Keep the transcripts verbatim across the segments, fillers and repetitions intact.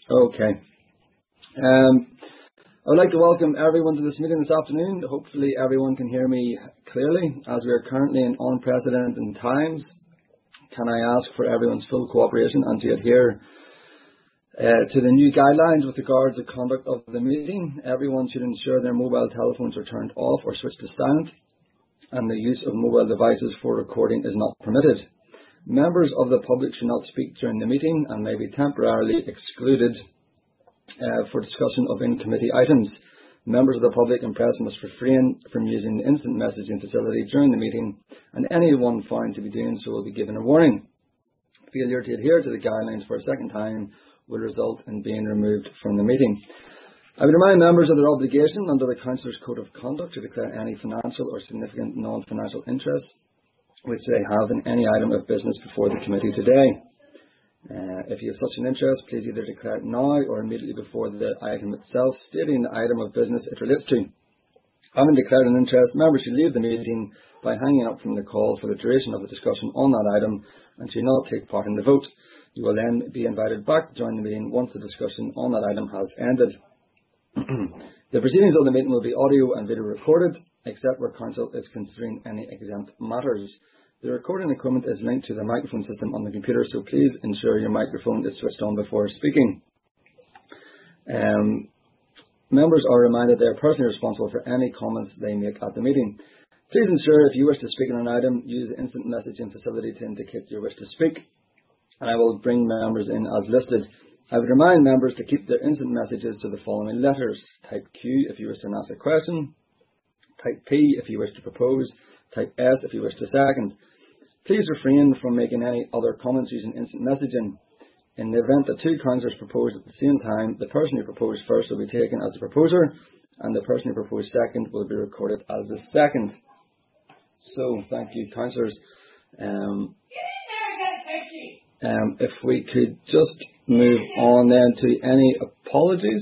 Okay. Um, I would like to welcome everyone to this meeting this afternoon. Hopefully everyone can hear me clearly, as we are currently in unprecedented times. Can I ask for everyone's full cooperation and to adhere uh, to the new guidelines with regards to conduct of the meeting? Everyone should ensure their mobile telephones are turned off or switched to silent, and the use of mobile devices for recording is not permitted. Members of the public should not speak during the meeting and may be temporarily excluded uh, for discussion of in-committee items. Members of the public and press must refrain from using the instant messaging facility during the meeting, and anyone found to be doing so will be given a warning. Failure to adhere to the guidelines for a second time will result in being removed from the meeting. I would remind members of their obligation under the Councillors' Code of Conduct to declare any financial or significant non-financial interest which they have in any item of business before the committee today. Uh, if you have such an interest, please either declare it now or immediately before the item itself, stating the item of business it relates to. Having declared an interest, members should leave the meeting by hanging up from the call for the duration of the discussion on that item and should not take part in the vote. You will then be invited back to join the meeting once the discussion on that item has ended. The proceedings of the meeting will be audio and video recorded, except where Council is considering any exempt matters. The recording equipment is linked to the microphone system on the computer, so please ensure your microphone is switched on before speaking. Um, members are reminded they are personally responsible for any comments they make at the meeting. Please ensure if you wish to speak on an item, use the instant messaging facility to indicate your wish to speak, and I will bring members in as listed. I would remind members to keep their instant messages to the following letters. Type Q if you wish to ask a question. Type P if you wish to propose. Type S if you wish to second. Please refrain from making any other comments using instant messaging. In the event that two councillors propose at the same time, the person who proposed first will be taken as the proposer, and the person who proposed second will be recorded as the second. So, thank you, councillors. Um, um, if we could just move on then to any apologies.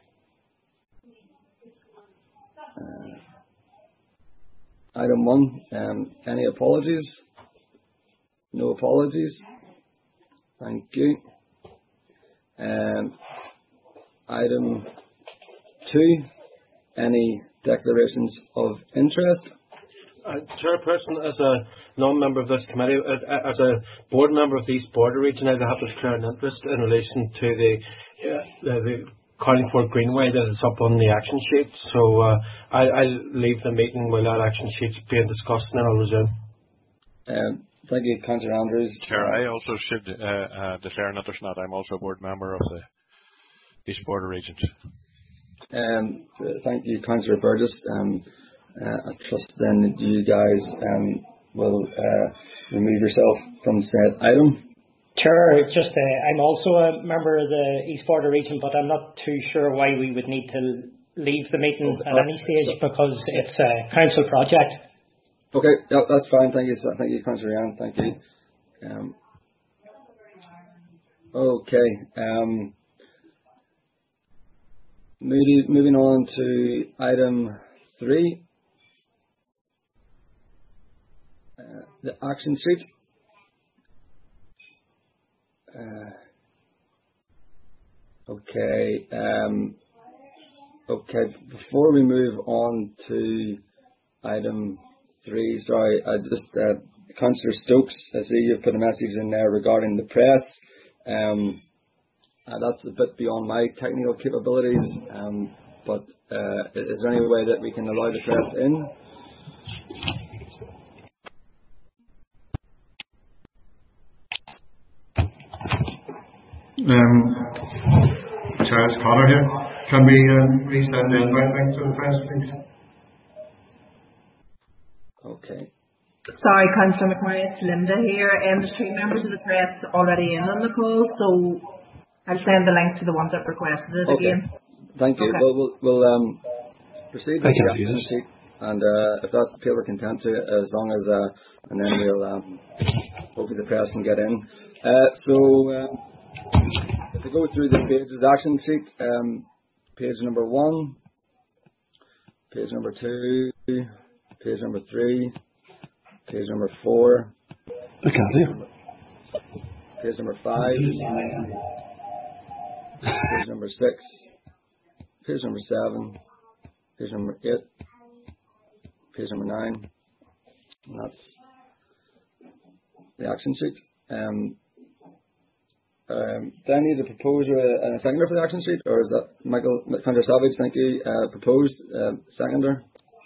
Uh, item one, um, any apologies? No apologies. Thank you. Um, item two, any declarations of interest? Uh, Chairperson, as a non-member of this committee, uh, as a board member of the East Border region, I have to declare an interest in relation to the uh, the, the Carlingford Greenway that is up on the action sheet. So uh, I, I'll leave the meeting while that action sheet's being discussed, and then I'll resume. Um, thank you, Councillor Andrews. Chair, I also should uh, uh, declare an interest in that. I'm also a board member of the East Border region. Um, thank you, Councillor Burgess. Um, Uh, I trust then that you guys um, will uh, remove yourself from said item. Chair, just uh, I'm also a member of the East Border region, but I'm not too sure why we would need to leave the meeting oh, at any stage so, because it's a council project. Okay, yeah, that's fine. Thank you, thank you, Councillor Ian. Thank you. Um, okay. Um, moving, moving on to item three. Uh, the action sheet. Uh, okay. Um, okay. Before we move on to item three, sorry, I just uh, Councillor Stokes, I see you've put a message in there regarding the press. Um, uh, that's a bit beyond my technical capabilities. Um, but uh, is there any way that we can allow the press in? Um, Charles Connor here. Can we um, resend the invite link to the press, please? Okay. Sorry, Councillor McMurray, it's Linda here. Um, there's three members of the press already in on the call, so I'll send the link to the ones that requested it okay. again. Thank you. Okay. Well, we'll, we'll um, proceed with the action you. sheet, and uh, if that's people are content to, as long as, uh, and then we'll um, hopefully the press can get in. Uh, so. Um, If we go through the pages, action sheet, um, page number one, page number two, page number three, page number four, I can't hear. page number five, page number six, page number seven, page number eight, page number nine. And that's the action sheet. Um, um, do I need a proposer and a seconder for the action sheet, or is that Michael Councillor Savage? Thank you. Uh, proposed uh, seconder.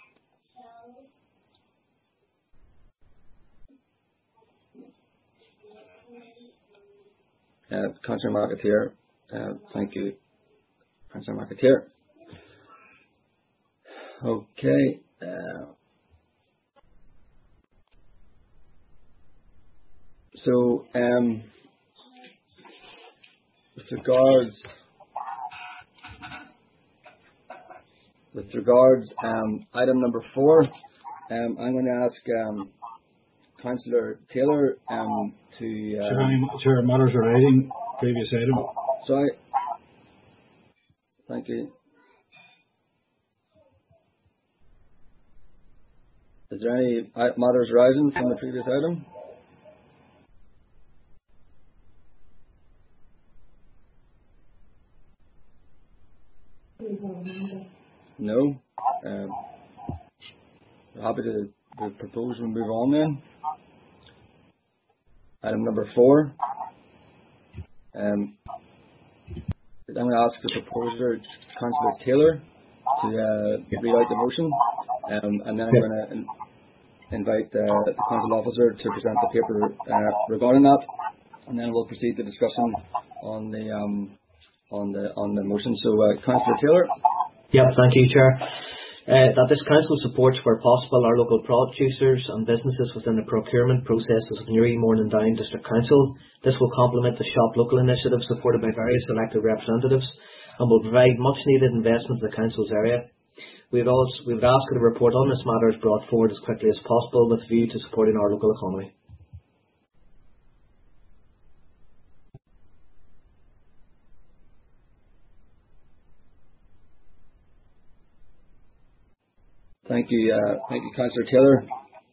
Uh, Councillor McAteer, uh, thank you, Councillor McAteer. Okay. Uh, so, um, with regards, with regards, um, item number four, um, I'm going to ask um, Councillor Taylor um, to. Uh, Chair, Chair, matters are writing previous item. Sorry. Thank you. Is there any matters arising from the previous item? No. Um, happy to, to propose we move on then. Item number four. Um, I'm going to ask the proposer, Councillor Taylor, to uh, read out the motion, um, and then I'm going to in, invite uh, the council officer to present the paper uh, regarding that, and then we'll proceed to discussion on the um, on the on the motion. So, uh, Councillor Taylor. Yep, thank you, Chair. Uh, that this Council supports where possible our local producers and businesses within the procurement processes of Newry, Morning Down District Council. This will complement the Shop Local initiative supported by various elected representatives and will provide much needed investment to the Council's area. We would, also, we would ask that a report on this matter is brought forward as quickly as possible with a view to supporting our local economy. Thank you, uh, thank you, Councillor Taylor.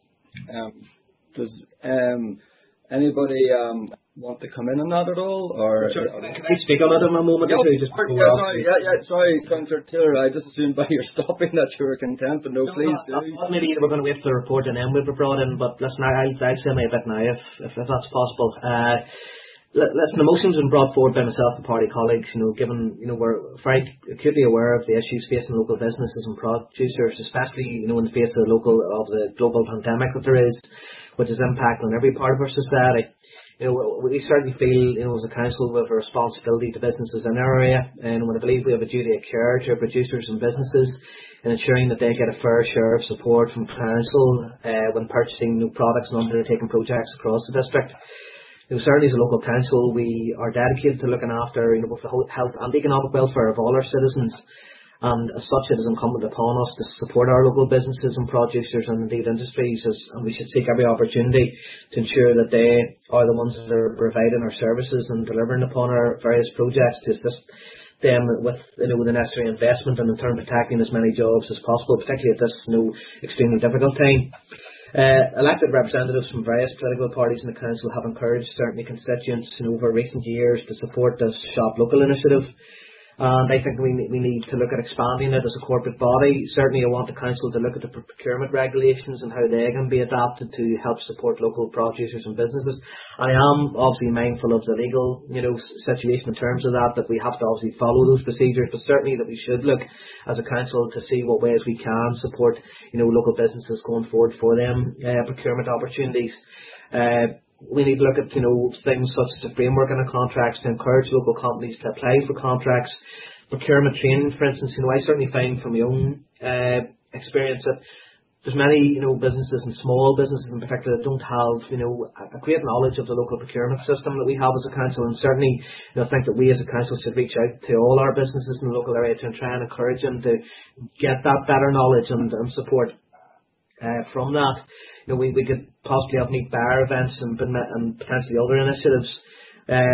Um, does um, anybody um, want to come in on that at all, or sure. Can I speak on it in a moment? Yeah, or two, just yeah, sorry, yeah, yeah, sorry, Councillor Taylor. I just assumed by your stopping that you were content, but no, no please no, do. Maybe we're going to wait for the report and then we'll be brought in. But listen, I'll, I'll say my bit now if, if if that's possible. Uh, Listen, the motion's been brought forward by myself and party colleagues, you know, given, you know, we're very acutely aware of the issues facing local businesses and producers, especially, you know, in the face of the local, of the global pandemic that there is, which is impacting on every part of our society. You know, we certainly feel, you know, as a council we have a responsibility to businesses in our area, and I believe we have a duty of care to our producers and businesses in ensuring that they get a fair share of support from council uh, when purchasing new products and undertaking projects across the district. You know, certainly as a local council, we are dedicated to looking after, you know, both the health and economic welfare of all our citizens. And as such, it is incumbent upon us to support our local businesses and producers and indeed industries, as, and we should seek every opportunity to ensure that they are the ones that are providing our services and delivering upon our various projects to assist them with, you know, the necessary investment and in turn protecting as many jobs as possible, particularly at this, you know, extremely difficult time. Uh, elected representatives from various political parties in the council have encouraged certainly constituents in over recent years to support this Shop Local initiative. And I think we we need to look at expanding it as a corporate body. Certainly I want the council to look at the procurement regulations and how they can be adapted to help support local producers and businesses. I am obviously mindful of the legal, you know, situation in terms of that, that we have to obviously follow those procedures, but certainly that we should look as a council to see what ways we can support, you know, local businesses going forward for them uh, procurement opportunities. Uh, We need to look at, you know, things such as the framework and the contracts to encourage local companies to apply for contracts, procurement training, for instance. You know, I certainly find from my own uh, experience that there's many, you know, businesses and small businesses in particular that don't have, you know, a great knowledge of the local procurement system that we have as a council. And certainly, you know, I think that we as a council should reach out to all our businesses in the local area to try and encourage them to get that better knowledge and, and support uh, from that. You know, we, we could possibly have meet bar events and, and potentially other initiatives. Uh,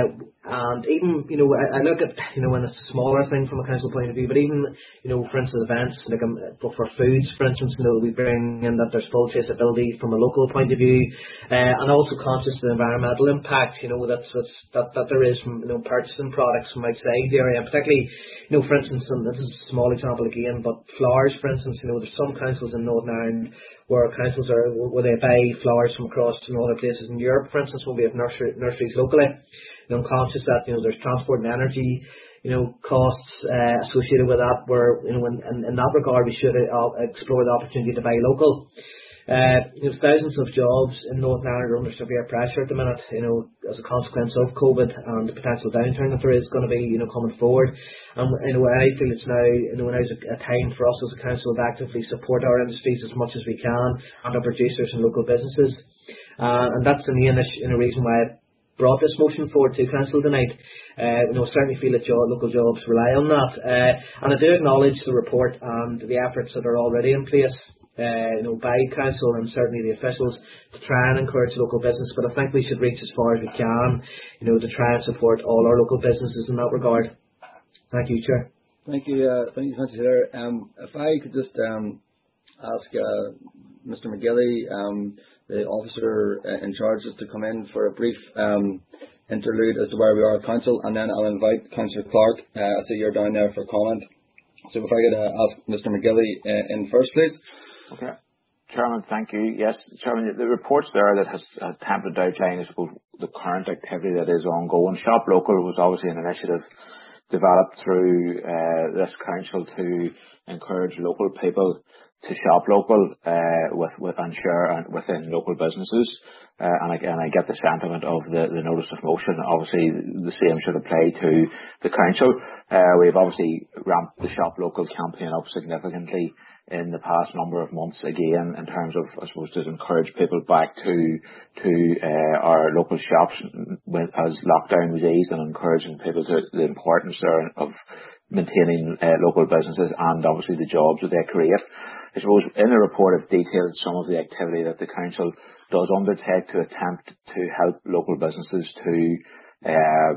And even, you know, I, I look at, you know, when it's a smaller thing from a council point of view, but even, you know, for instance, events, like um, for, for foods, for instance, you know, we bring in that there's full traceability from a local point of view, uh, and also conscious of the environmental impact, you know, that's, that's, that, that there is from, you know, purchasing products from outside the area, and particularly, you know, for instance, and this is a small example again, but flowers, for instance, you know, there's some councils in Northern Ireland where councils are, where they buy flowers from across, you know, other places in Europe, for instance, when we have nursery, nurseries locally. You know, I'm conscious that, you know, there's transport and energy, you know, costs uh, associated with that, where, you know, in, in, in that regard we should uh, explore the opportunity to buy local. Uh, you know, thousands of jobs in Northern Ireland are under severe pressure at the minute, you know, as a consequence of COVID and the potential downturn that there is going to be, you know, coming forward. And, you know, I feel it's now, you know, now is a, a time for us as a council to actively support our industries as much as we can and our producers and local businesses. Uh, and that's the main issue, you know, reason why I brought this motion forward to council tonight. Uh, you know, certainly feel that job, local jobs rely on that. Uh, and I do acknowledge the report and the efforts that are already in place, uh, you know, by council and certainly the officials to try and encourage local business. But I think we should reach as far as we can, you know, to try and support all our local businesses in that regard. Thank you, Chair. Thank you, uh, thank you, Councillor. Um, if I could just um, ask uh, Mister McGilly, um, the officer in charge, is to come in for a brief um, interlude as to where we are at council, and then I'll invite Councillor Clark. Uh, I see you're down there for comment. So if I could uh, ask Mister McGilly uh, in first, please. Okay. Chairman, thank you. Yes, Chairman, the report's there that has attempted to outline, I suppose, the current activity that is ongoing. Shop Local was obviously an initiative developed through uh, this council to encourage local people to shop local uh, with, with and share within local businesses. Uh, and, I, and I get the sentiment of the, the notice of motion. Obviously, the same should apply to the council. Uh, we've obviously ramped the Shop Local campaign up significantly in the past number of months, again, in terms of, I suppose, to encourage people back to to uh, our local shops when, as lockdown was eased, and encouraging people to the importance there of maintaining uh, local businesses and obviously the jobs that they create. I suppose in the report I've detailed some of the activity that the council does undertake to attempt to help local businesses to uh,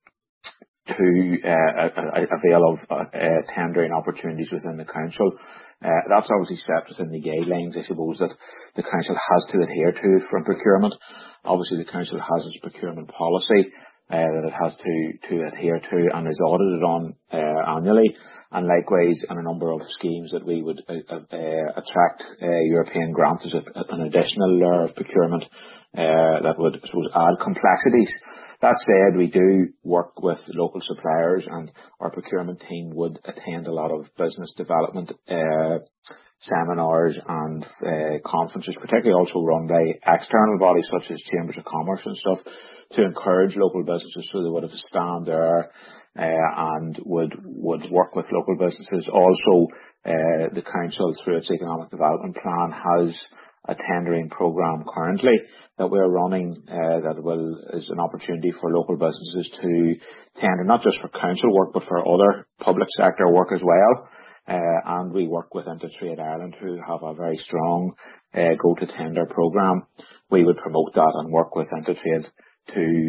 to uh, avail of uh, tendering opportunities within the council. Uh, that's obviously set within the guidelines, I suppose, that the council has to adhere to from procurement. Obviously, the council has its procurement policy uh, that it has to, to adhere to and is audited on uh, annually. And likewise, in a number of schemes that we would uh, uh, attract uh, European grants as a, an additional layer of procurement uh, that would, I suppose, add complexities. That said, we do work with local suppliers, and our procurement team would attend a lot of business development uh, seminars and uh, conferences, particularly also run by external bodies such as chambers of commerce and stuff, to encourage local businesses so they would have a stand there uh, and would would work with local businesses. Also, uh, the council, through its economic development plan, has a tendering programme currently that we're running uh, that will is an opportunity for local businesses to tender not just for council work but for other public sector work as well. Uh, and we work with Intertrade Ireland, who have a very strong uh, go to tender programme. We would promote that and work with Intertrade to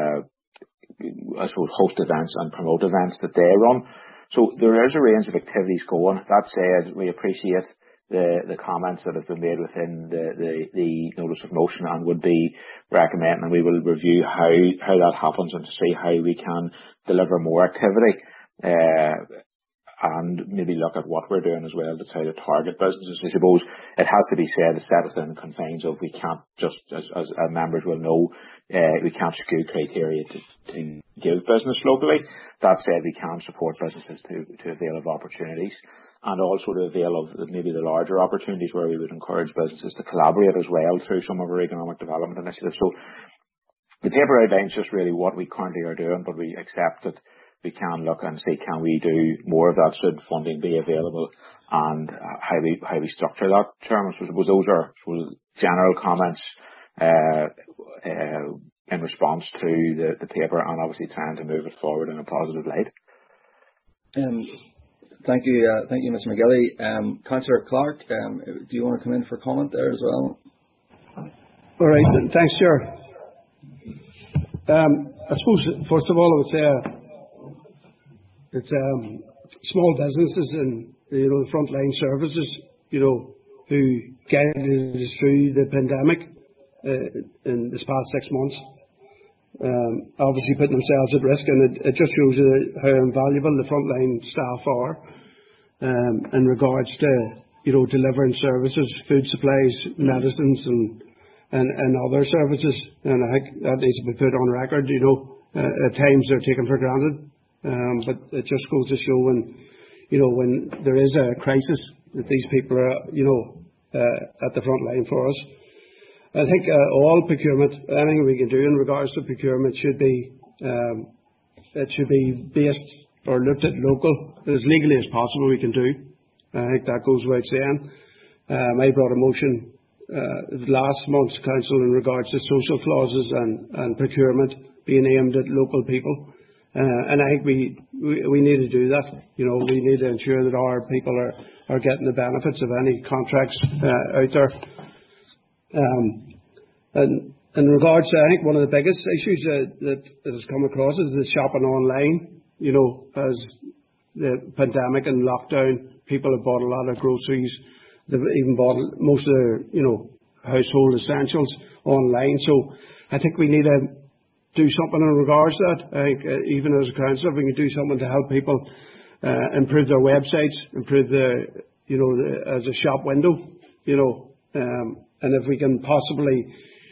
uh, I suppose host events and promote events that they run. So there is a range of activities going. That said, we appreciate the the comments that have been made within the, the, the notice of motion, and would be recommending, and we will review how, how that happens and to see how we can deliver more activity uh, and maybe look at what we're doing as well to try to target businesses. I suppose it has to be said, it's set within the confines of we can't just, as, as our members will know, uh, we can't skew criteria to, to give business locally. That said, we can support businesses to, to avail of opportunities, and also to avail of maybe the larger opportunities where we would encourage businesses to collaborate as well through some of our economic development initiatives. So the paper outlines just really what we currently are doing, but we accept that we can look and see, can we do more of that, should funding be available, and uh, how we how we structure that. Chairman, so I suppose those are suppose, general comments uh, uh, in response to the, the paper, and obviously trying to move it forward in a positive light. Um, thank you, uh, thank you, Mister McGilly. Um, Councillor Clark, um, do you want to come in for comment there as well? All right, thanks, Chair. Um, I suppose, first of all, I would say uh, it's um, small businesses and, you know, the frontline services, you know, who guided us through the pandemic uh, in this past six months. Um, obviously putting themselves at risk, and it, it just shows uh, how invaluable the frontline staff are um, in regards to, you know, delivering services, food supplies, medicines, and and, and other services. And I think that needs to be put on record. You know, uh, at times they're taken for granted, um, but it just goes to show when, you know, when there is a crisis, that these people are, you know, uh, at the front line for us. I think uh, all procurement, anything we can do in regards to procurement should be um, it should be based or looked at local as legally as possible. We can do. I think that goes without saying. Um, I brought a motion uh, last month's council in regards to social clauses and, and procurement being aimed at local people, uh, and I think we, we we need to do that. You know, we need to ensure that our people are are getting the benefits of any contracts uh, out there. Um, and in regards to, I think one of the biggest issues that, that, that has come across is the shopping online. You know, as the pandemic and lockdown, people have bought a lot of groceries. They've even bought most of their, you know, household essentials online. So I think we need to do something in regards to that. I think uh, even as a council, if we can do something to help people uh, improve their websites, improve the, you know, the, as a shop window, you know, um, and if we can possibly,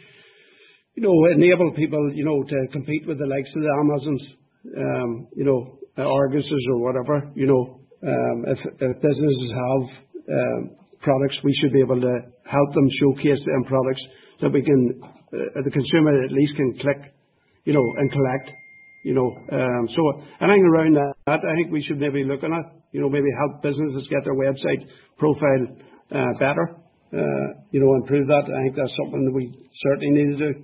you know, enable people, you know, to compete with the likes of the Amazons, um, you know, Arguses or whatever, you know, um, if, if businesses have um, products, we should be able to help them showcase them products that we can, uh, the consumer at least can click, you know, and collect, you know. Um, so anything around that, I think we should maybe look at, you know, maybe help businesses get their website profile uh, better. Uh, you know, improve that. I think that's something that we certainly need to do.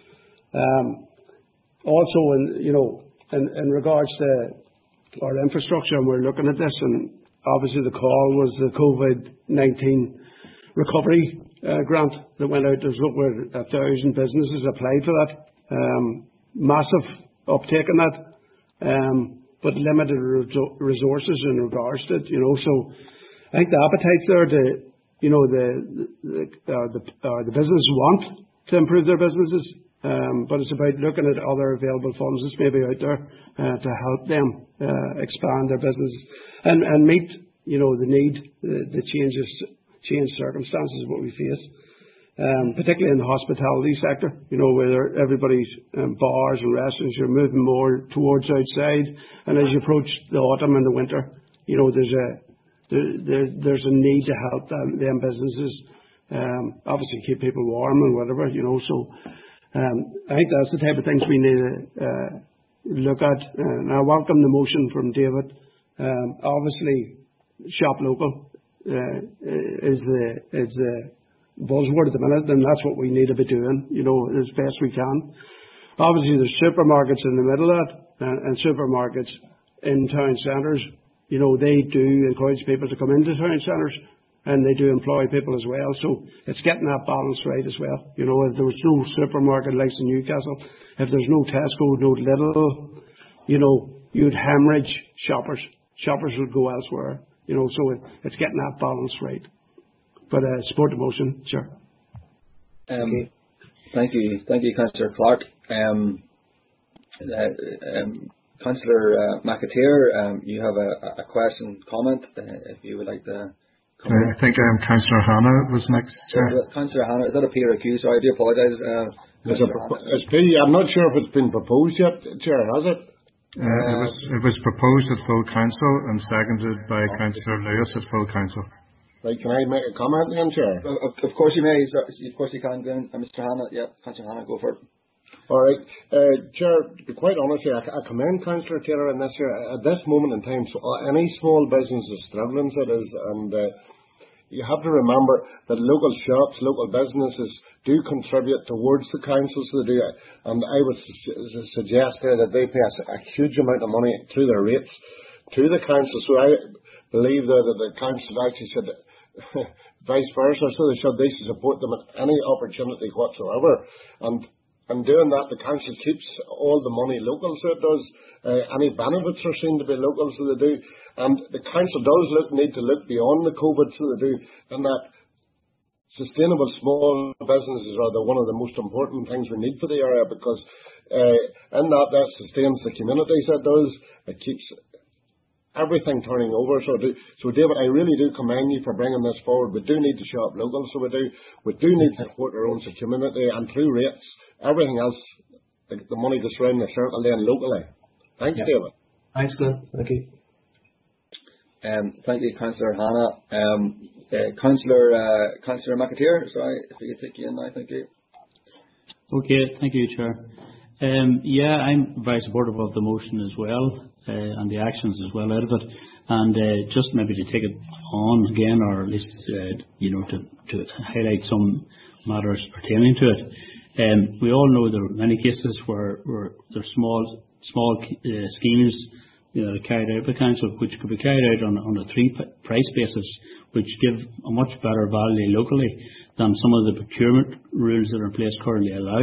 Um, also, in, you know, in, in regards to our infrastructure, and we're looking at this, and obviously the call was the COVID nineteen recovery uh, grant that went out. There's over a thousand businesses applied for that. Um, massive uptake in that, um, but limited re- resources in regards to it, you know. So I think the appetite's there to, you know, the the, uh, the, uh, the businesses want to improve their businesses, um, but it's about looking at other available funds that's maybe out there uh, to help them uh, expand their business and, and meet, you know, the need, the, the changes, change circumstances what we face, um, particularly in the hospitality sector, you know, where everybody's um, bars and restaurants are moving more towards outside, and as you approach the autumn and the winter, you know, there's a There, there, there's a need to help them, them businesses, um, obviously keep people warm and whatever, you know. So um, I think that's the type of things we need to uh, look at. And I welcome the motion from David. Um, obviously, shop local uh, is the is the buzzword at the minute, and that's what we need to be doing, you know, as best we can. Obviously, there's supermarkets in the middle of that, and, and supermarkets in town centres. You know, they do encourage people to come into town centres, and they do employ people as well. So it's getting that balance right as well. You know, if there was no supermarket like in Newcastle, if there's no Tesco, no Lidl, you know, you'd hemorrhage shoppers. Shoppers would go elsewhere. You know, so it, it's getting that balance right. But uh, support the motion, sure. Um, okay. Thank you, thank you, Councillor Clark. Um, uh, um, Councillor uh, McAteer, um, you have a, a question, comment, uh, if you would like to comment. Uh, I think um, Councillor Hannah was next, Chair. Uh, Councillor Hannah, is that a P or a Q? Sorry, I do apologise. Uh, it's, it's P. I'm not sure if it's been proposed yet, Chair, has it? Uh, uh, it was it was proposed at full council and seconded by okay. Councillor Lewis at full council. Right, can I make a comment then, Chair? Of, of course you may. Of course you can, Glenn. Uh, Mister Hannah, yeah, Councillor Hannah, go for it. All right. Uh, Chair, to be quite honest here, I, I commend Councillor Taylor in this year. At this moment in time, so any small business is struggling, so it is, and uh, you have to remember that local shops, local businesses do contribute towards the council, so they do, and I would su- suggest here that they pay a, a huge amount of money through their rates to the council, so I believe that, that the council actually should vice versa, so they should, they should support them at any opportunity whatsoever, and And doing that, the council keeps all the money local, so it does. Uh, any benefits are seen to be local, so they do. And the council does look need to look beyond the COVID, so they do. And that sustainable small businesses are the, one of the most important things we need for the area, because uh, in that, that sustains the communities, it does. It keeps everything turning over. So, do, so David, I really do commend you for bringing this forward. We do need to shop local, so we do. We do need to support our own community, and through rates, everything else, the, the money goes around the circle then locally. Thanks, yeah. David. Thanks, Glenn. Thank you. Um, thank you, Councillor Hannah. Um, uh, Councillor uh, Councillor McAteer, sorry, if we could take you in now, thank you. Okay, thank you, Chair. Um, yeah, I'm very supportive of the motion as well, uh, and the actions as well out of it. And uh, just maybe to take it on again, or at least uh, you know to, to highlight some matters pertaining to it. Um, we all know there are many cases where, where there are small small uh, schemes you know, carried out by council, which could be carried out on, on a three price basis, which give a much better value locally than some of the procurement rules that are in place currently allow.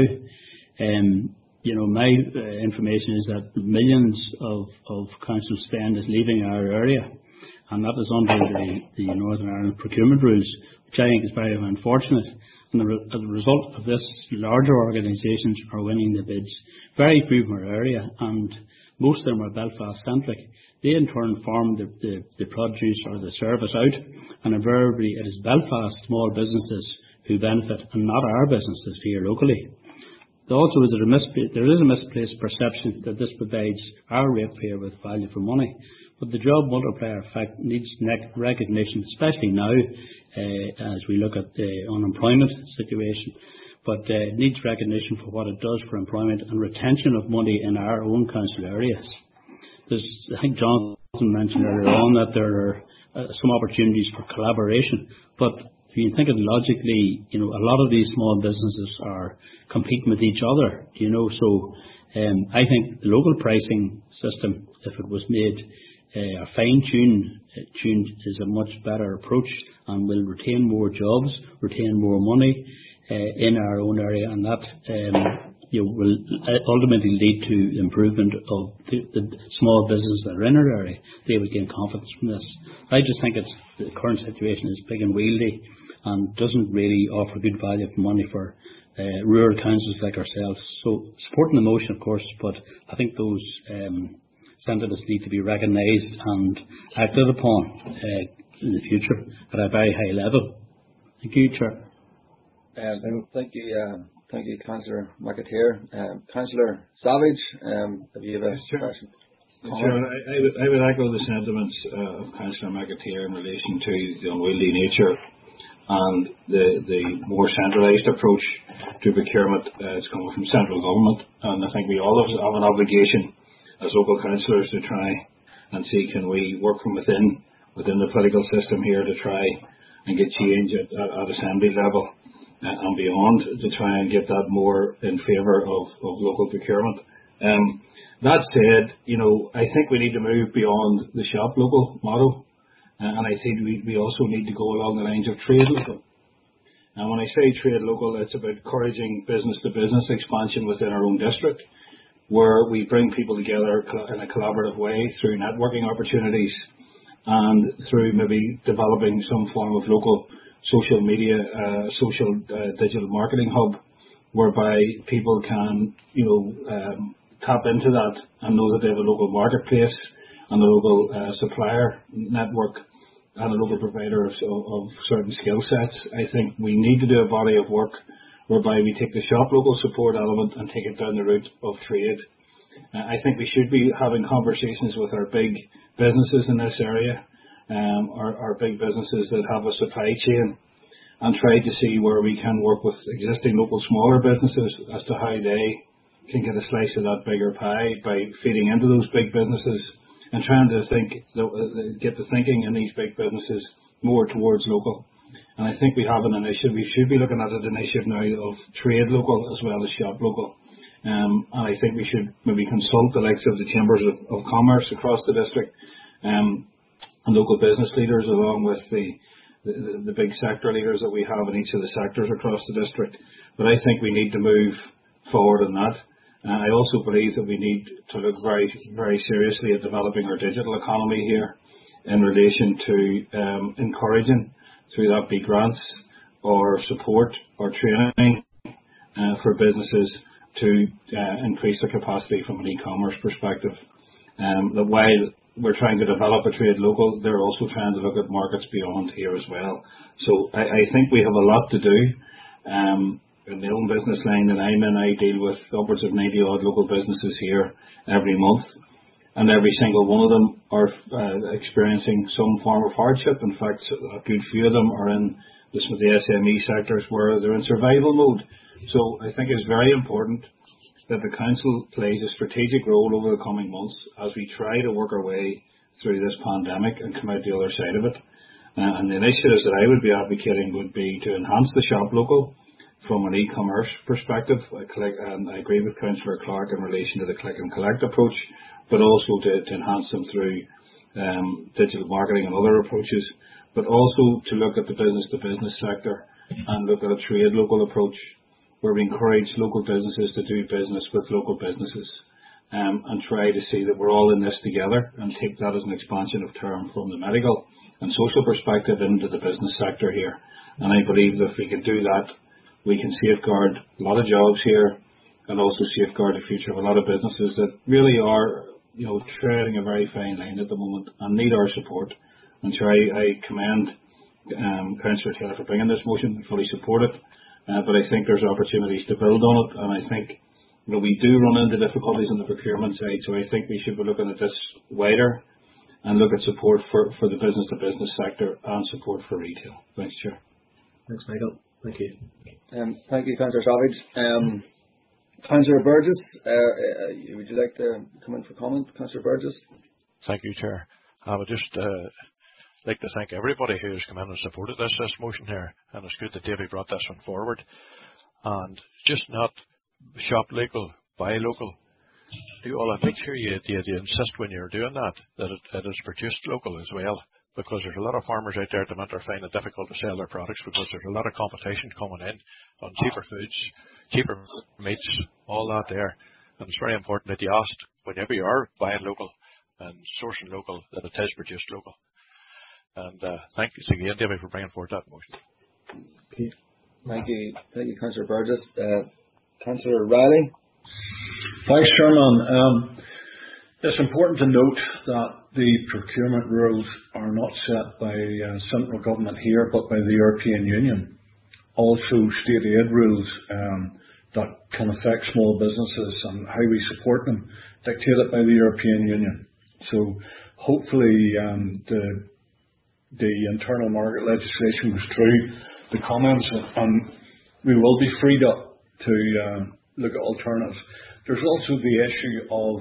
Um, you know, my uh, information is that millions of, of council spend is leaving our area, and that is under the, the Northern Ireland procurement rules, which I think is very unfortunate. And the re- as a result of this, larger organisations are winning the bids. Very few from our area, and most of them are Belfast-centric. They in turn farm the, the, the produce or the service out, and invariably it is Belfast small businesses who benefit, and not our businesses here locally. There also is a, mis- there is a misplaced perception that this provides our ratepayer with value for money. But the job multiplier effect needs recognition, especially now uh, as we look at the unemployment situation. But uh, it needs recognition for what it does for employment and retention of money in our own council areas. There's, I think Jonathan mentioned earlier on that there are uh, some opportunities for collaboration. But if you think of it logically, you know, a lot of these small businesses are competing with each other, you know, so um, I think the local pricing system, if it was made uh, a fine-tuned uh, tuned is a much better approach, and will retain more jobs, retain more money uh, in our own area, and that um, you know, will ultimately lead to improvement of the, the small businesses that are in our area. They will gain confidence from this. I just think it's the current situation is big and wieldy, and doesn't really offer good value for money for uh, rural councils like ourselves. So supporting the motion, of course, but I think those um, sentiments need to be recognised and acted upon uh, in the future at a very high level. Thank you, Chair. Um, thank you, uh, thank you, Councillor McAteer. Um, Councillor Savage, um, have you have a yes, question? Chair, I, I, would, I would echo the sentiments uh, of Councillor McAteer in relation to the unwieldy nature and the, the more centralised approach to procurement. Uh, it's coming from central government, and I think we all have, have an obligation as local councillors to try and see can we work from within within the political system here to try and get change at, at, at assembly level uh, and beyond, to try and get that more in favour of, of local procurement. Um, that said, you know, I think we need to move beyond the shop local model. Uh, and I think we, we also need to go along the lines of trade local. And when I say trade local, it's about encouraging business-to-business expansion within our own district, where we bring people together in a collaborative way through networking opportunities and through maybe developing some form of local social media, uh, social uh, digital marketing hub, whereby people can, you know, um, tap into that and know that they have a local marketplace and a local uh, supplier network and a local provider of, of certain skill sets. I think we need to do a body of work whereby we take the shop local support element and take it down the route of trade. Uh, I think we should be having conversations with our big businesses in this area, um, our, our big businesses that have a supply chain, and try to see where we can work with existing local smaller businesses as to how they can get a slice of that bigger pie by feeding into those big businesses and trying to think, get the thinking in these big businesses more towards local. And I think we have an initiative. We should be looking at an initiative now of trade local as well as shop local. Um, and I think we should maybe consult the likes of the chambers of, of commerce across the district, um, and local business leaders, along with the, the the big sector leaders that we have in each of the sectors across the district. But I think we need to move forward on that. Uh, I also believe that we need to look very, very seriously at developing our digital economy here in relation to um, encouraging, through that be grants or support or training uh, for businesses to uh, increase their capacity from an e-commerce perspective. Um, that while we're trying to develop a trade local, they're also trying to look at markets beyond here as well. So I, I think we have a lot to do. Um, in the own business line that I'm in, I deal with upwards of ninety odd local businesses here every month, and every single one of them are uh, experiencing some form of hardship. In fact, a good few of them are in this, the S M E sectors where they're in survival mode. So I think it's very important that the council plays a strategic role over the coming months as we try to work our way through this pandemic and come out the other side of it. Uh, and the initiatives that I would be advocating would be to enhance the shop local from an e-commerce perspective. I, collect, um, I agree with Councillor Clark in relation to the click and collect approach, but also to, to enhance them through um, digital marketing and other approaches, but also to look at the business-to-business sector and look at a trade local approach where we encourage local businesses to do business with local businesses, um, and try to see that we're all in this together and take that as an expansion of term from the medical and social perspective into the business sector here. And I believe that if we can do that, we can safeguard a lot of jobs here and also safeguard the future of a lot of businesses that really are, you know, treading a very fine line at the moment and need our support. And so I, I commend um, Councillor Taylor for bringing this motion, fully support it. Uh, but I think there's opportunities to build on it, and I think, you know, we do run into difficulties on the procurement side, so I think we should be looking at this wider and look at support for, for the business-to-business sector and support for retail. Thanks, Chair. Thanks, Michael. Thank you. Um, thank you, Councillor Savage. Um, Councillor Burgess, uh, uh, would you like to come in for comment, Councillor Burgess? Thank you, Chair. I would just uh, like to thank everybody who has come in and supported this, this motion here, and it's good that Davy brought this one forward. And just not shop local, buy local. Do all that. Make sure you, you, you insist when you're doing that, that it, it is produced local as well. Because there's a lot of farmers out there at the moment are finding it difficult to sell their products because there's a lot of competition coming in on cheaper foods, cheaper meats, all that there. And it's very important that you ask, whenever you are buying local and sourcing local, that it is produced local. And uh, thank you again, David, for bringing forward that motion. Okay. Thank you. Thank you, Councillor Burgess. Uh, Councillor Riley. Thanks, Chairman. Um, it's important to note that the procurement rules are not set by uh, central government here, but by the European Union. Also, state aid rules um, that can affect small businesses and how we support them, dictated by the European Union. So, hopefully, um, the the internal market legislation was through the comments, and we will be freed up to uh, look at alternatives. There's also the issue of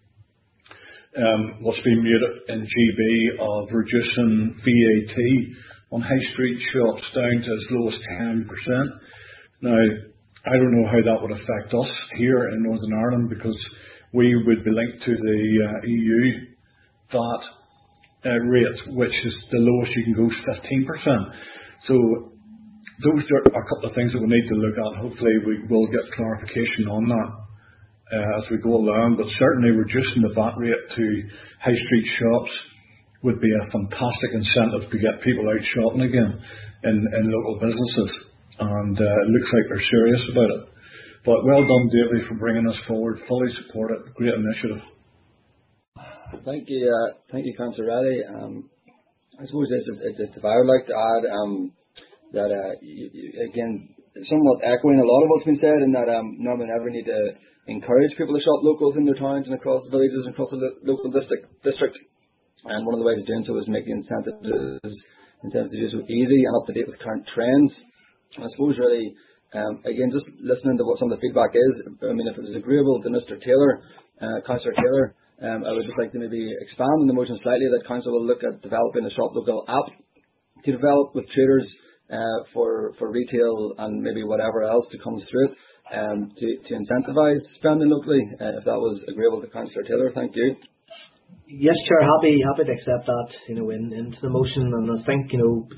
Um, what's been made in G B of reducing V A T on high street shops down to as low as ten percent. Now, I don't know how that would affect us here in Northern Ireland, because we would be linked to the uh, E U V A T uh, rate, which is the lowest you can go is fifteen percent. So those are a couple of things that we need to look at. Hopefully we will get clarification on that Uh, as we go along, but certainly reducing the V A T rate to high street shops would be a fantastic incentive to get people out shopping again in, in local businesses, and uh, it looks like they're serious about it. But well done, Davy, for bringing us forward. Fully support it. Great initiative. Thank you, uh, thank you, Councillor Riley. Um, I suppose this is, just if I would like to add um, that uh, you, you, again, somewhat echoing a lot of what's been said, in that um, Northern Ireland need to encourage people to shop local within their towns and across the villages and across the lo- local district. district. And one of the ways of doing so is making incentives, incentives to do so easy and up to date with current trends. And I suppose really, um, again, just listening to what some of the feedback is, I mean, if it was agreeable to Mister Taylor, uh, Councillor Taylor, um, I would just like to maybe expand on the motion slightly that Council will look at developing a shop local app to develop with traders uh, for, for retail and maybe whatever else to come through it. Um, to, to incentivise spending locally, uh, if that was agreeable to Councillor Taylor. Thank you. Yes, Chair, happy happy to accept that, you know, in, into the motion. And I think, you know, just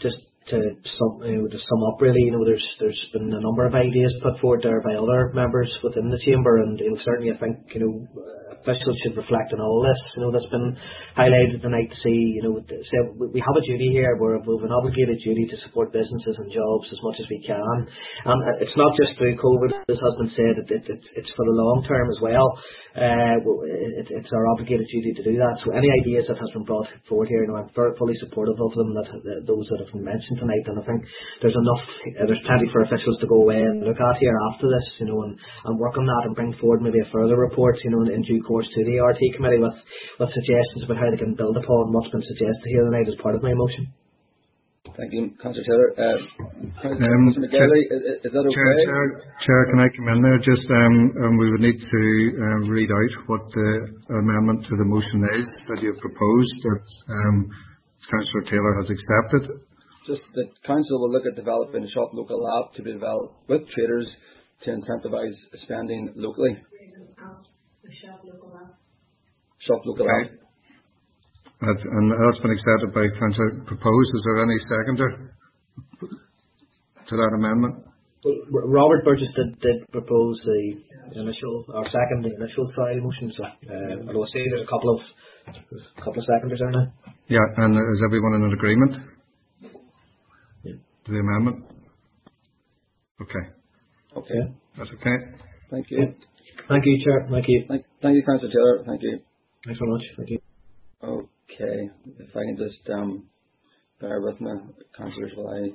to sum, you know, to sum up really, you know, there's there's been a number of ideas put forward there by other members within the chamber, and you know, certainly I think, you know, officials should reflect on all this, you know, that's been highlighted tonight to see, you know, say we have a duty here where we have an obligated duty to support businesses and jobs as much as we can, and it's not just through COVID, as has been said, it, it, it's, it's for the long term as well. Uh, it, it's our obligated duty to do that. So any ideas that has been brought forward here, you know, I'm very fully supportive of them, that uh, those that have been mentioned tonight, and I think there's enough, uh, there's plenty for officials to go away and look at here after this, you know, and, and work on that and bring forward maybe a further report, you know, in, in due course to the E R T committee with, with suggestions about how they can build upon what's been suggested here tonight as part of my motion. Thank you, Councillor Taylor. Uh, um, McGilly, is, is that okay? Chair, Chair, Chair, can I come in there? Just um, um, we would need to um, read out what the amendment to the motion is that you have proposed that um, Councillor Taylor has accepted. Just that Council will look at developing a shop local app to be developed with traders to incentivise spending locally. Shop local app. Shop local okay. app. That, and that's been accepted by Councillor proposed. Is there any seconder to that amendment? Well, Robert Burgess did, did propose the initial, or second the initial side motion, so uh, I will say there's a couple of a couple of seconders there now. Yeah, and is everyone in agreement? Yeah. To the amendment? Okay. Okay. That's okay. Thank you. Thank you, Chair. Thank you. Thank, thank you, Councillor Taylor. Thank you. Thanks very much. Thank you. Okay. If I can just um, bear with me, Councillors, while I.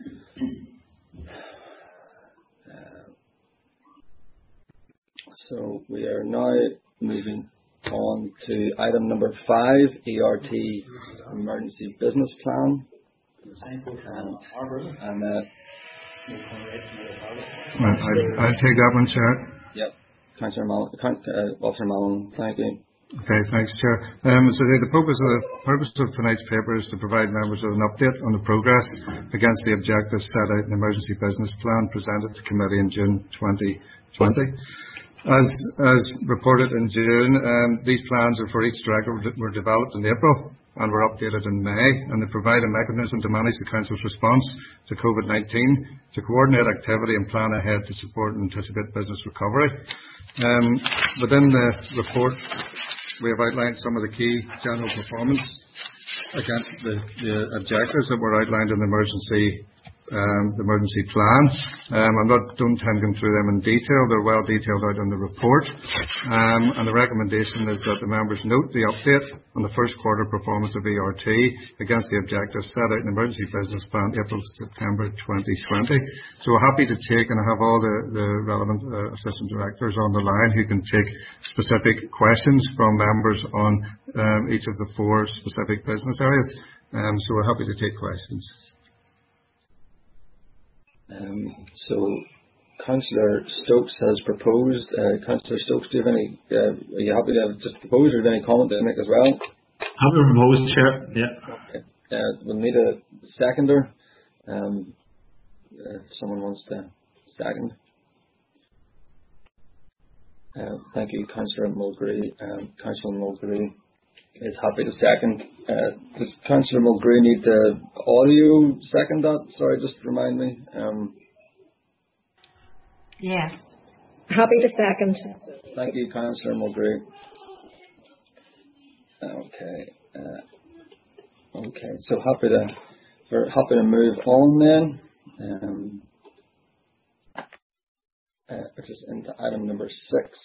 Uh, so we are now moving on to item number five, E R T Emergency Business Plan. Um, and uh, I'll, I'll take that one, Chair. Yep. Councillor Mallon, uh, Officer Mallon, thank you. Okay, thanks, Chair. Um, so the, the purpose of the purpose of tonight's paper is to provide members with an update on the progress against the objectives set out in the Emergency Business Plan presented to committee in June twenty twenty. As as reported in June, um, these plans are for each directorate were developed in April and were updated in May, and they provide a mechanism to manage the Council's response to COVID nineteen, to coordinate activity and plan ahead to support and anticipate business recovery. Um, within the report, we have outlined some of the key general performance against the, the objectives that were outlined in the emergency um, the emergency plan. Um, I'm not don't intend going through them in detail. They're well detailed out in the report. Um, and the recommendation is that the members note the update on the first quarter performance of E R T against the objectives set out in the emergency business plan April to September twenty twenty. So we're happy to take, and I have all the, the relevant uh, assistant directors on the line who can take specific questions from members on um, each of the four specific business areas. Um, so we're happy to take questions. Um, so, Councillor Stokes has proposed. Uh, Councillor Stokes, do you have any? Uh, are you happy to just propose, or do you have any comment to make as well? Happy to propose, Chair. Yeah. Okay. Uh, we'll need a seconder. Um, if someone wants to second. Uh, thank you, Councillor Mulgrew. Um, Councillor Mulgrew is happy to second. Uh, does Councillor Mulgrew need the audio second that? Sorry, just remind me. Um, yes. Happy to second. Thank you, Councillor Mulgrew. Okay. Uh, okay. So happy to we're happy to move on then. Um, uh, which is into item number six,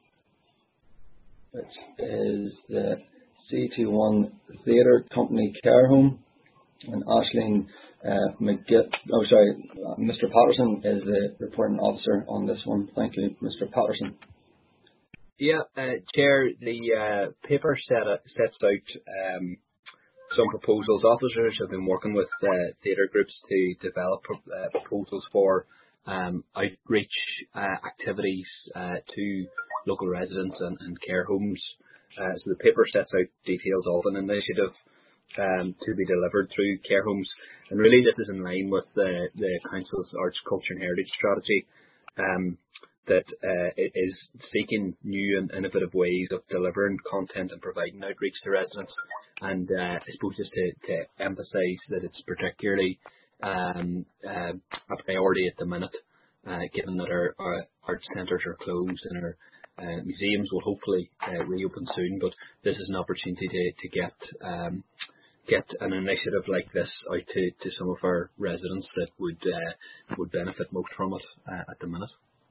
which is the C twenty-one Theatre Company Care Home, and Aisling uh, McGill, oh sorry, uh, Mister Patterson is the reporting officer on this one. Thank you, Mister Patterson. Yeah, uh, Chair, the uh, paper set a, sets out um, some proposals. Officers have been working with uh, theatre groups to develop uh, proposals for um, outreach uh, activities uh, to local residents and, and care homes. Uh, so the paper sets out details of an initiative um, to be delivered through care homes, and really this is in line with the, the Council's Arts, Culture and Heritage Strategy um, that uh, it is seeking new and innovative ways of delivering content and providing outreach to residents, and uh, I suppose just to, to emphasise that it's particularly um, uh, a priority at the minute, uh, given that our, our art centres are closed and our uh, museums will hopefully uh, reopen soon. But this is an opportunity to, to get um, get an initiative like this out to, to some of our residents that would uh, would benefit most from it uh, at the minute.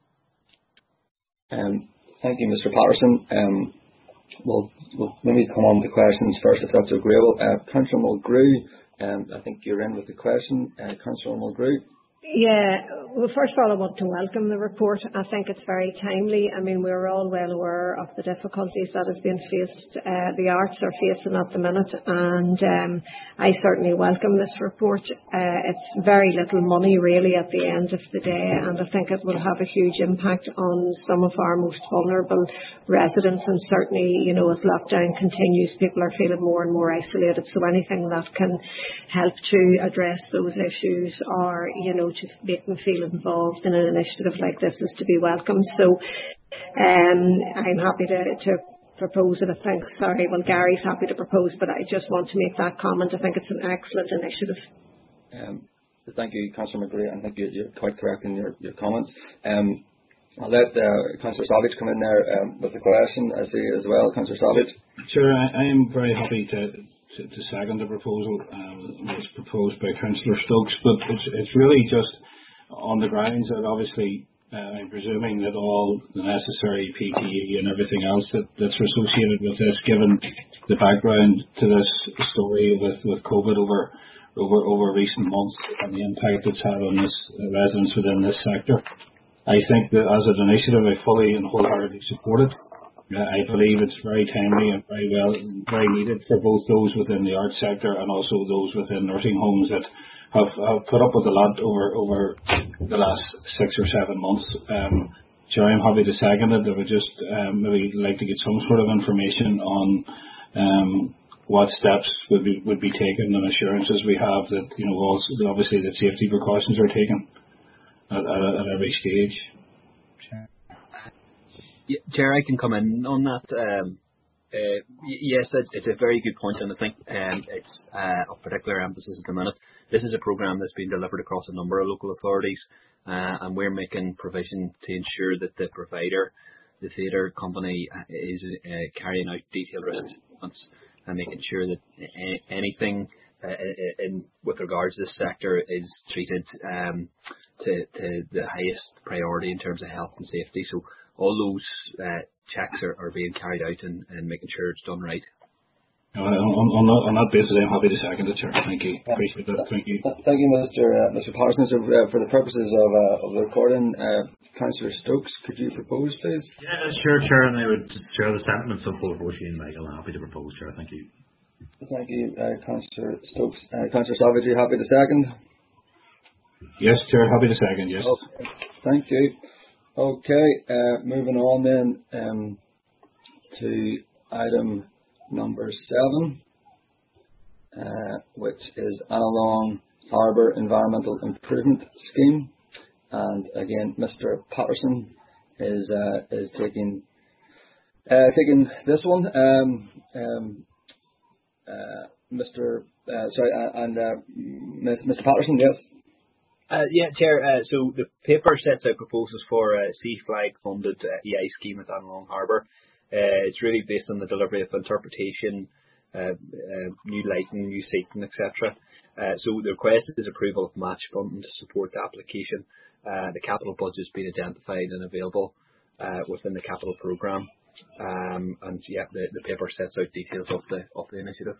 Um, thank you, Mister Patterson. Um, we'll, we'll maybe come on to questions first, if that's agreeable. Uh, Councillor Mulgrew, um, I think you're in with the question. Uh, Councillor Mulgrew. Yeah, well, first of all, I want to welcome the report. I think it's very timely. I mean, we're all well aware of the difficulties that has been faced, uh, the arts are facing at the minute, and um, I certainly welcome this report. Uh, it's very little money, really, at the end of the day, and I think it will have a huge impact on some of our most vulnerable residents, and certainly, you know, as lockdown continues, people are feeling more and more isolated, so anything that can help to address those issues or, you know, to make them feel involved in an initiative like this is to be welcomed. So um, I'm happy to, to propose it. I think, sorry, well, Gary's happy to propose, but I just want to make that comment. I think it's an excellent initiative. Um, thank you, Councillor McGree. I think you're, you're quite correct in your, your comments. Um, I'll let uh, Councillor Savage come in there um, with the question, I see, as well. Councillor Savage. Sure, I, I am very happy to To, to second the proposal. Um, it was proposed by Councillor Stokes, but it's, it's really just on the grounds that obviously uh, I'm presuming that all the necessary P P E and everything else that, that's associated with this, given the background to this story with, with COVID over, over over recent months and the impact it's had on this uh, residents within this sector. I think that as an initiative, I fully and wholeheartedly support it. I believe it's very timely and very well, very needed for both those within the arts sector and also those within nursing homes that have, have put up with a lot over over the last six or seven months. Um, so I'm happy to second it. I would just um, maybe like to get some sort of information on um, what steps would be would be taken and assurances we have that, you know, also obviously that safety precautions are taken at, at, at every stage. Yeah, Chair, I can come in on that. Um, uh, y- yes, it's, it's a very good point, and I think um, it's uh, of particular emphasis at the minute. This is a programme that's been delivered across a number of local authorities, uh, and we're making provision to ensure that the provider, the theatre company, is uh, carrying out detailed risk assessments and making sure that a- anything uh, in with regards to this sector is treated um, to, to the highest priority in terms of health and safety. So all those uh, checks are, are being carried out and, and making sure it's done right. Uh, on, on, that, on that basis, I'm happy to second it, Chair. Thank you. Appreciate that. Thank you. Thank you, Mister Uh, Mister Parsons. So, uh, for the purposes of, uh, of the recording, uh, Councillor Stokes, could you propose, please? Yeah, sure, Chair, and I would share the sentiments of both Roisin and Michael. I'm happy to propose, Chair. Thank you. Thank you, uh, Councillor Stokes. Uh, Councillor Savage, are you happy to second? Yes, Chair. Happy to second. Yes. Okay. Thank you. Okay, uh, moving on then um, to item number seven, uh, which is Annalong Harbour Environmental Improvement Scheme, and again, Mister Patterson is uh, is taking uh, taking this one. Um, um, uh, Mister Uh, sorry, uh, and uh, Mister Patterson, yes. Uh, yeah, Chair. Uh, so the paper sets out proposals for a Sea Flag funded uh, E I scheme at Annalong Harbour. Uh, it's really based on the delivery of interpretation, uh, uh, new lighting, new seating, et cetera. Uh, so the request is approval of match funding to support the application. Uh, the capital budget has been identified and available uh, within the capital programme. Um, and yeah, the, the paper sets out details of the of the initiative.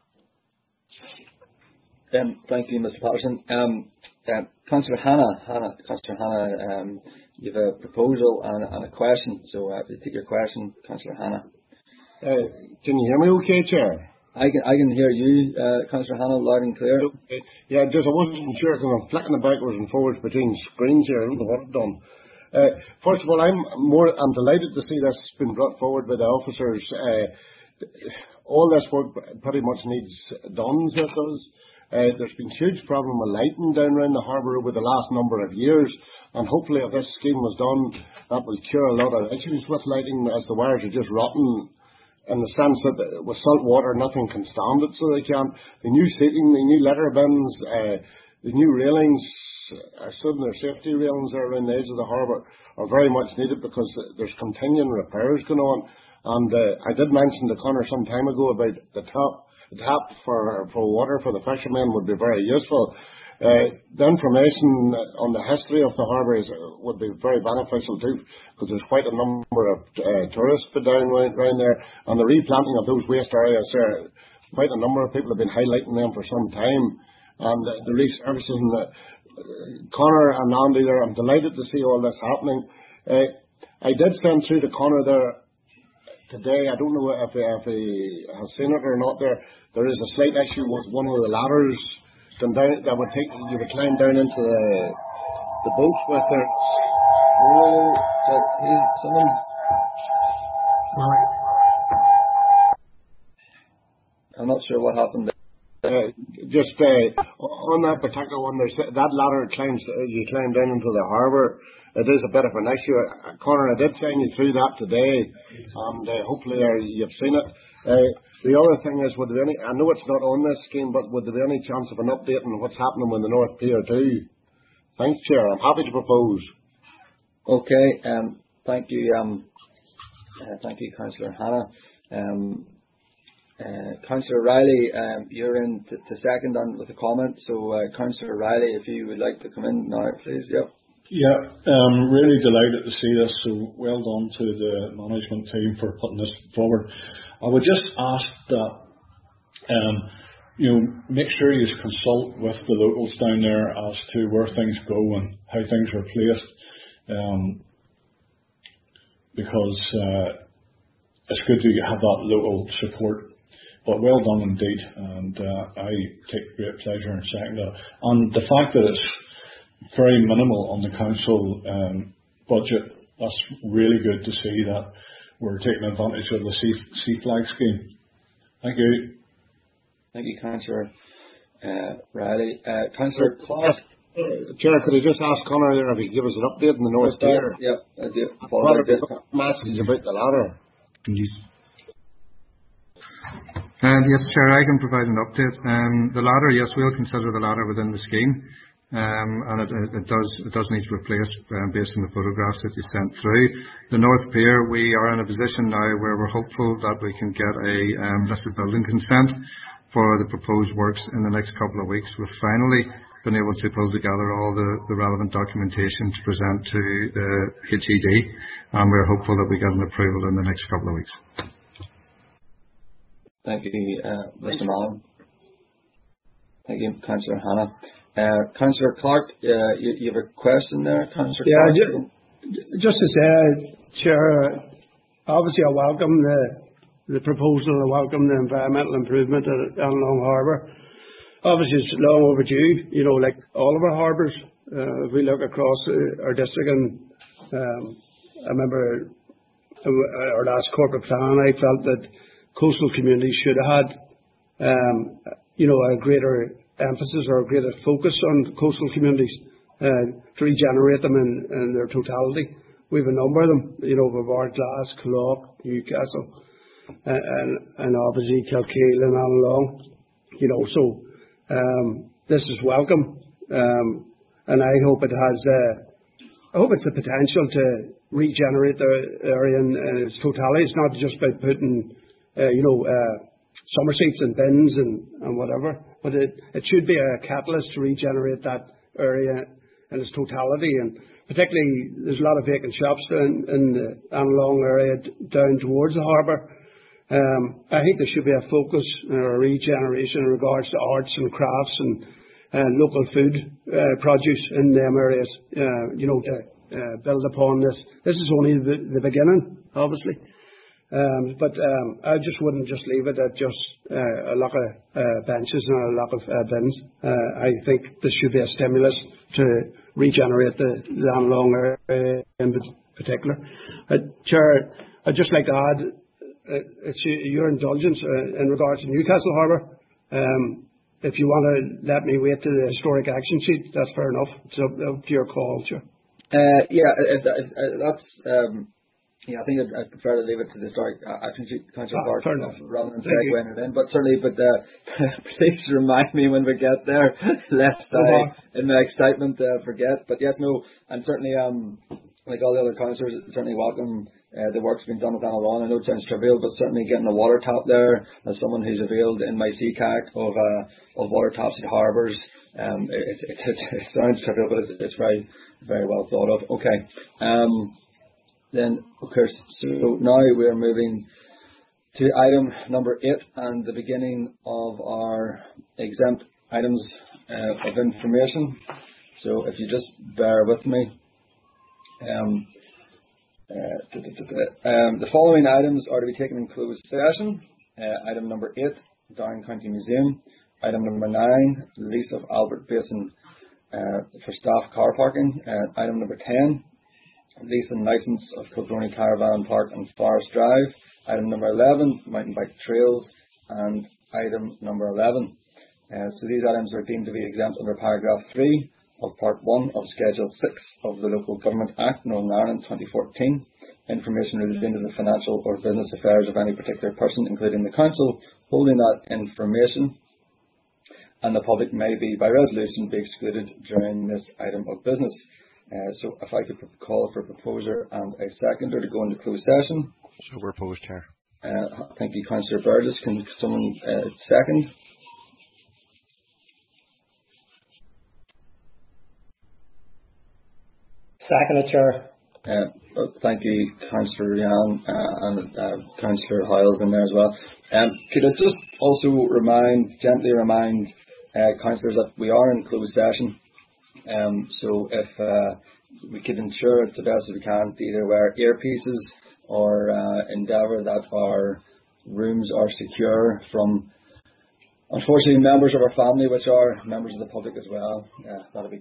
Um, thank you, Mister Patterson. Um, uh, Councillor Hannah, Hannah, Councillor Hannah, um, you have a proposal and, and a question. So, uh, if you take your question, Councillor Hannah. Uh, can you hear me, okay, Chair? I can, I can hear you, uh, Councillor Hannah, loud and clear. Okay. Yeah, just I wasn't sure because I'm flicking it backwards and forwards between screens here. I don't know what I've done. Uh, first of all, I'm more, I'm delighted to see this been brought forward by the officers. Uh, all this work pretty much needs done, so it does. Uh, there's been huge problem with lighting down around the harbour over the last number of years, and hopefully if this scheme was done, that will cure a lot of issues with lighting, as the wires are just rotten in the sense that with salt water nothing can stand it, so they can't. The new seating, the new litter bins, uh, the new railings, I assume they're safety railings there around the edge of the harbour, are very much needed because there's continuing repairs going on. And uh, I did mention to Conor some time ago about the tap, the tap for, for water for the fishermen would be very useful. Uh, the information on the history of the harbour is, would be very beneficial too, because there's quite a number of uh, tourists put down right, around there, and the replanting of those waste areas there, quite a number of people have been highlighting them for some time, and uh, the resurfacing. Uh, Conor and Andy there, I'm delighted to see all this happening. Uh, I did send through to Conor there today, I don't know if, if he has seen it or not there, there is a slight issue with one of the ladders down, that would take, you would climb down into the, the boats with there. Oh, so he, someone's... I'm not sure what happened there. Uh, just uh, on that particular one, there's that ladder climbs, you climb down into the harbour. It is a bit of an issue. Uh, Conor, I did send you through that today, and uh, hopefully uh, you've seen it. Uh, the other thing is, would there be any, I know it's not on this scheme, but would there be any chance of an update on what's happening with the North Pier too? Thanks, Chair. I'm happy to propose. Okay, um, thank you, um, uh, thank you, Councillor Hannah. Um, Uh, Councillor Riley, um, you're in to, to second on with a comment. So, uh, Councillor Riley, if you would like to come in now, please. Yep. Yeah, um, really delighted to see this. So, well done to the management team for putting this forward. I would just ask that um, you know, make sure you consult with the locals down there as to where things go and how things are placed, um, because uh, it's good to have that local support. But well done indeed, and uh, I take great pleasure in saying that. And the fact that it's very minimal on the council um, budget, that's really good to see that we're taking advantage of the sea, sea flag scheme. Thank you. Thank you, Councillor uh, Riley. Uh, Councillor Clark. Uh, Chair, could I just ask Conor there if he could give us an update on the North Pier? Yeah, I do. What about message about the ladder? Um, yes, Chair, I can provide an update. Um, the ladder, yes, we'll consider the ladder within the scheme, um, and it, it does it does need to replace um, based on the photographs that you sent through. The North Pier, we are in a position now where we're hopeful that we can get a um, listed building consent for the proposed works in the next couple of weeks. We've finally been able to pull together all the, the relevant documentation to present to the H E D, and we're hopeful that we get an approval in the next couple of weeks. Thank you, uh, Mister Mallon. Thank you, Councillor Hannah. Uh, Councillor Clark, uh, you, you have a question there, Councillor yeah, Clark? Just, just to say, Chair, obviously I welcome the, the proposal, I welcome the environmental improvement at Allenlong Harbour. Obviously it's long overdue, you know, like all of our harbours. Uh, if we look across uh, our district, and um, I remember our last corporate plan, I felt that coastal communities should have had, um, you know, a greater emphasis or a greater focus on coastal communities uh, to regenerate them in, in their totality. We have a number of them, you know, we've Ardglass, Clough, Newcastle, and, and, and obviously Kilkeel and Allenlong, you know, so um, this is welcome, um, and I hope it has, uh, I hope it's the potential to regenerate the area in, in its totality. It's not just about putting Uh, you know, uh, summer seats and bins and, and whatever, but it, it should be a catalyst to regenerate that area in its totality. And particularly, there's a lot of vacant shops down in the Allenlong area down towards the harbour. Um, I think there should be a focus or a regeneration in regards to arts and crafts and uh, local food uh, produce in them areas. Uh, you know, to uh, build upon this. This is only the, the beginning, obviously. Um, but um, I just wouldn't just leave it at just uh, a lot of uh, benches and a lot of uh, bins. Uh, I think this should be a stimulus to regenerate the Allenlong area in particular. Uh, Chair, I'd just like to add, uh, it's your indulgence uh, in regards to Newcastle Harbour. Um, if you want to let me wait to the historic action sheet, that's fair enough. It's up, up to your call, Chair. Uh, yeah, if, if, if that's... Um Yeah, I think I'd, I'd prefer to leave it to the start. I think Councillor Ah, Bart fair enough. rather than Thank you. segueing it in. But certainly, but uh, please remind me when we get there, lest I, in my excitement, uh, forget. But yes, no, and certainly, um, like all the other councillors, certainly welcome uh, the work's been done with Annalon. I know it sounds trivial, but certainly getting a water tap there, as someone who's availed in my C C A C of uh, of water taps at harbours. Um, it, it, it, it sounds trivial, but it's, it's very, very well thought of. Okay. Um, Then, of course, so now we are moving to item number eight and the beginning of our exempt items uh, of information. So if you just bear with me. Um, uh, da, da, da, da. Um, the following items are to be taken in closed session. Uh, item number eight, Down County Museum. Item number nine, lease of Albert Basin uh, for staff car parking. Uh, item number ten, lease and license of Kilbrony Caravan Park and Forest Drive. Item number eleven, mountain bike trails. And item number eleven. Uh, so these items are deemed to be exempt under paragraph three of part one of Schedule six of the Local Government Act, Northern Ireland twenty fourteen. Information relating to the financial or business affairs of any particular person, including the council, holding that information, and the public may be, by resolution, be excluded during this item of business. Uh, so if I could call for a proposer and a seconder to go into closed session. So we're opposed, Chair. Uh, thank you, Councillor Burgess. Can someone uh, second? Second, Chair. Uh, thank you, Councillor Ryan, uh, and uh, Councillor Hiles in there as well. Um, could I just also remind, gently remind uh, councillors that we are in closed session. Um, so if uh, we could ensure it the best as we can to either wear earpieces or uh, endeavour that our rooms are secure from, unfortunately, members of our family, which are members of the public as well. Uh, that'll be